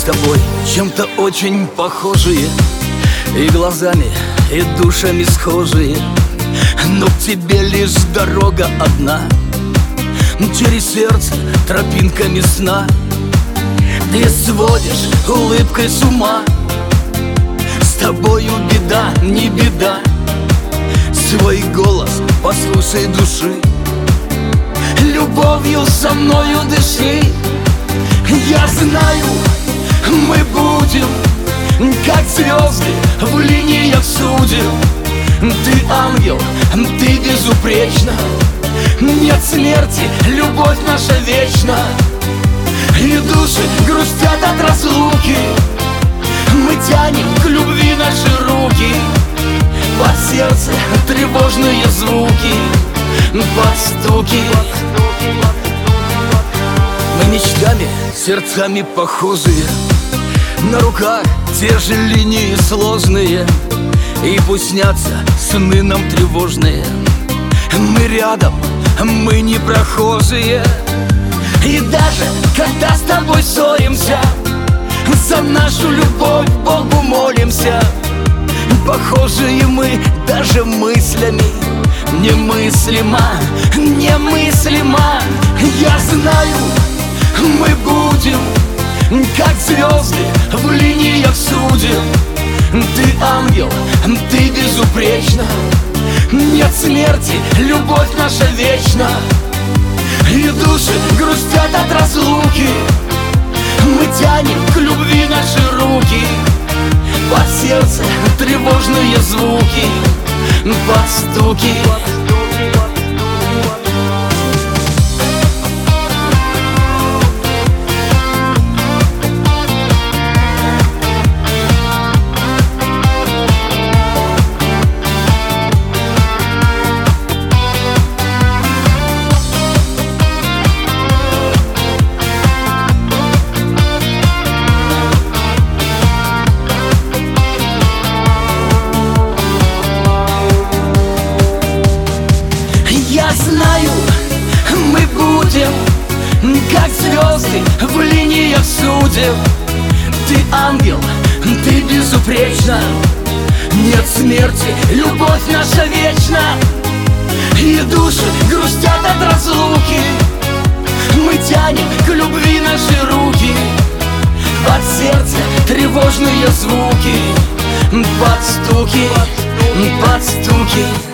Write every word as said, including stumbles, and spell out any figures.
с тобой чем-то очень похожие, и глазами, и душами схожие, но к тебе лишь дорога одна. Через сердце тропинками сна ты сводишь улыбкой с ума. С тобою беда, не беда, свой голос послушай души. Любовью со мною дыши. Я знаю, мы будем как звезды в линиях судеб. Ты ангел, ты безупречна. Нет смерти, любовь наша вечна. И души грустят от разлуки. Мы тянем к любви наши руки. Под сердце тревожные звуки, под стуки. Мы мечтами, сердцами похожие, на руках те же линии сложные. И пусть снятся сны нам тревожные, мы рядом, мы не прохожие. И даже когда с тобой ссоримся, за нашу любовь Богу молимся. Похожие мы даже мыслями, немыслимо, немыслимо. Я знаю, мы будем как звезды в линиях судеб. Ты ангел, ты безупречна. Нет смерти, любовь наша вечна. И души грустят от разлуки. Мы тянем к любви наши руки. Под сердце тревожные звуки, под стуки. Я знаю, мы будем как звезды в линиях судеб. Ты ангел, ты безупречна. Нет смерти, любовь наша вечна. И души грустят от разлуки. Мы тянем к любви наши руки. Под сердце тревожные звуки, под стуки, под стуки.